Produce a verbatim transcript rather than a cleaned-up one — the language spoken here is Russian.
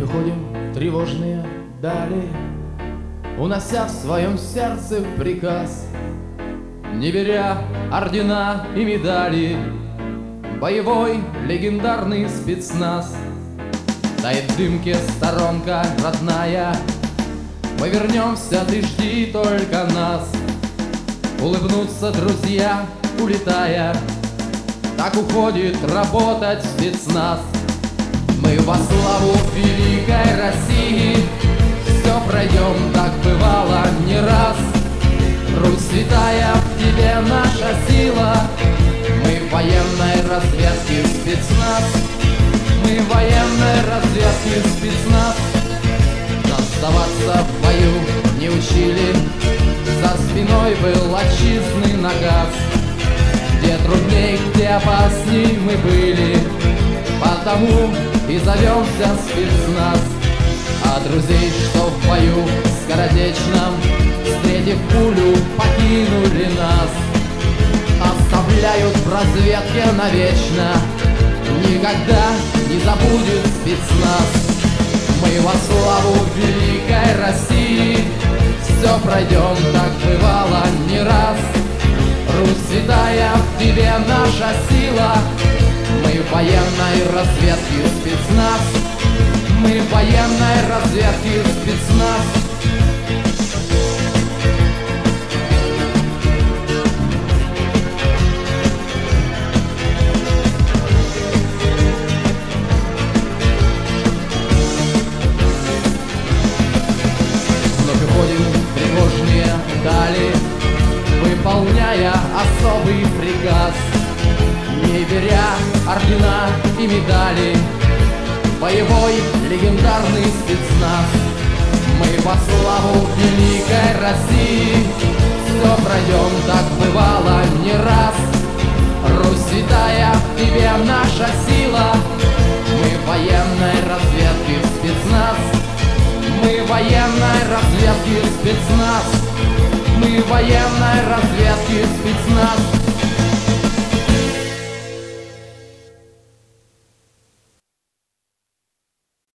выходим в тревожные дали, унося в своем сердце приказ, не беря ордена и медали, боевой легендарный спецназ. Тает в дымке сторонка родная, мы вернемся, ты жди только нас. Улыбнутся друзья, улетая, так уходит работать спецназ. Мы во славу великой России все пройдем, так бывало не раз. Русь святая, в тебе наша сила, мы военной разведки спецназ. Мы военной разведки спецназ. Нас сдаваться в бою не учили, за спиной был отчизны наказ. Где трудней, где опасней мы были, потому и зовемся спецназ. А друзей, что в бою скоротечном, встретив пулю, покинули нас, оставляют в разведке навечно, никогда не забудет спецназ. Мы во славу великой России все пройдем, так бывало не раз. Русь святая, в тебе наша сила, мы военной разведки спецназ. Мы военной разведки спецназ. Тревожные дали, выполняя особый приказ, не беря ордена и медали, боевой легендарный спецназ. Мы во славу великой России все пройдем, так бывало не раз. Русь святая, в тебе наша сила, мы военной разведки спецназ. Мы военной разведки спецназ. Мы военной разведки спецназ.